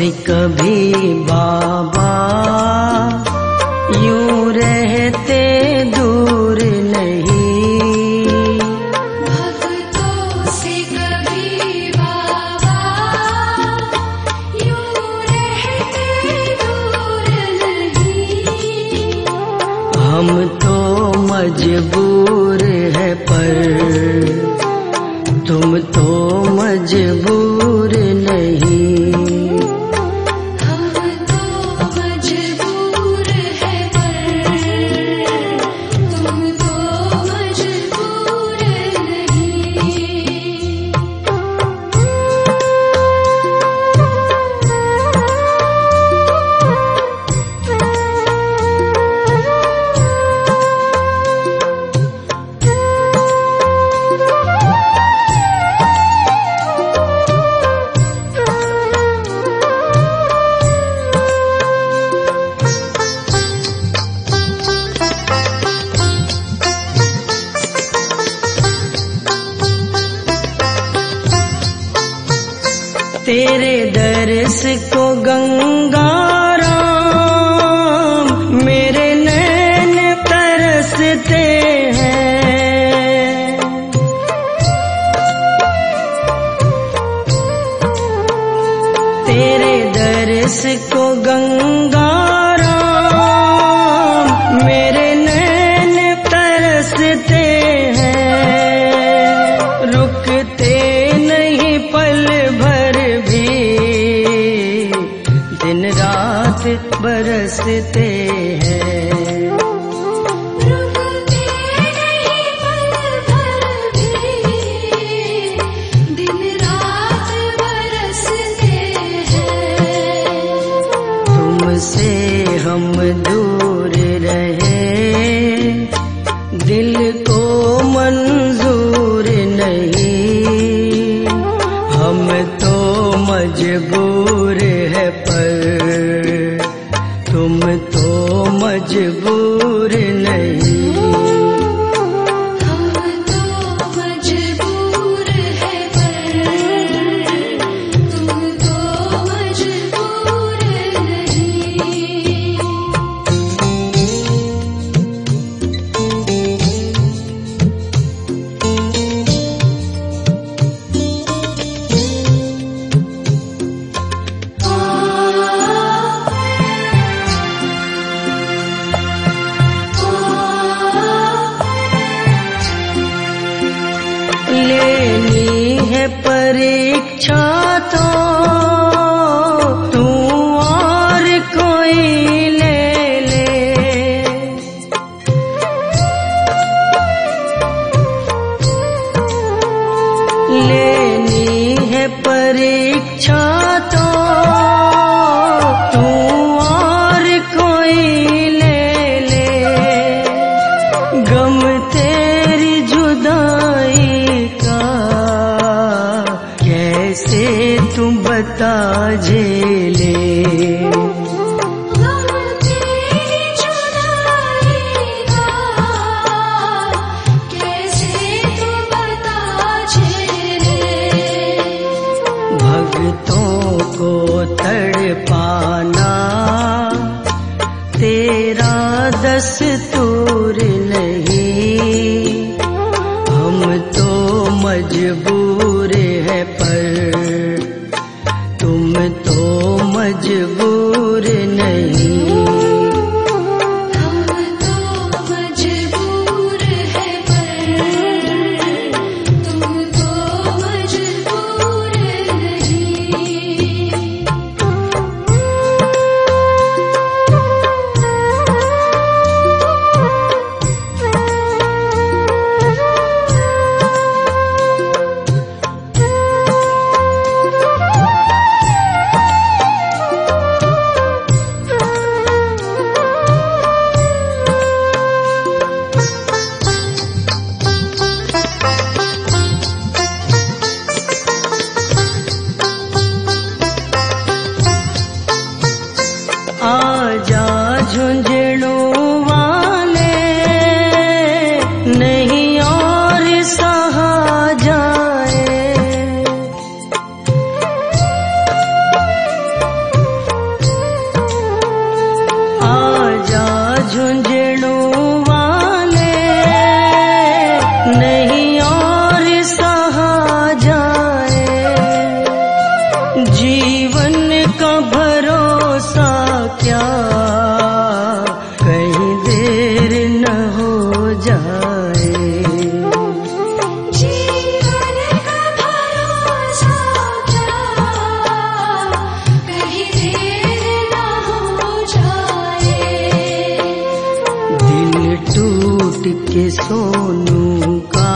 से कभी बाबा यूं रहते दूर नहीं, भक्तों से कभी बाबा यूं रहते दूर नहीं। हम तो मजबूर है पर तुम तो मजबूर नहीं। हम तो मजबूर है पर तुम तो मजबूर नहीं। तेरे दर्श को गंगा राम मेरे नैन तरसते हैं। तेरे दर्श को गंगा राम मेरे नैन तरसते हैं। रुकते नहीं पल भर भी दिन रात बरसते हैं। रुकते नहीं पल भर भी दिन रात बरसते हैं। तुमसे हम दूर रहे दिल को मंजूर नहीं। हम तो मजबूर है पर तुम तो मजबूर नहीं। हम तो मजबूर है पर तुम तो मजबूर नहीं। लेनी है परीक्षा तो तू और कोई ले ले। लेनी है परीक्षा तो तू और कोई ले ले। गम तेरी जुदाई का कैसे तू बता झेले। गम तेरी जुदाई का कैसे तू बता झेले। भक्तों को तड़पाना तेरा दस्तूर नहीं। हम तो मजबूर है पर तुम तो मजबूर नहीं। हम तो मजबूर है पर तुम तो मजबूर नहीं। लूट के सोनू का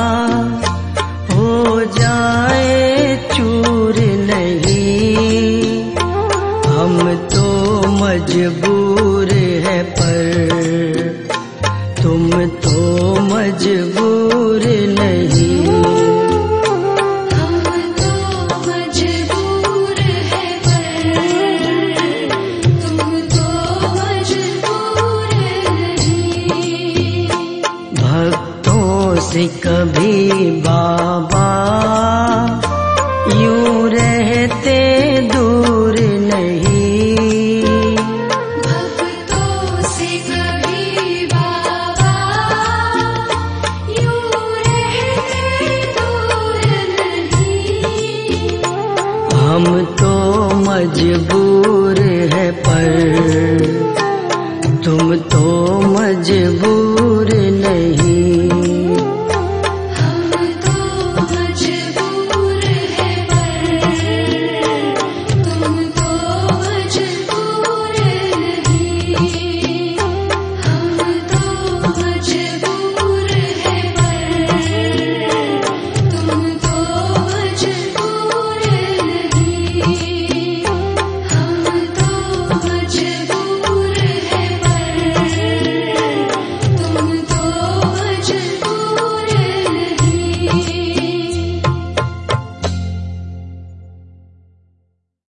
हो जाए चूर नहीं। हम तो मजबूर है पर तुम तो मजबूर नहीं। हम तो मजबूर है पर तुम तो मजबूर नहीं। भक्तों से कभी बाबा यूं रहते दूर नहीं। भक्तों से कभी बाबा यूं रहते दूर नहीं। हम तो मजबूर है पर तुम तो मजबूर नहीं।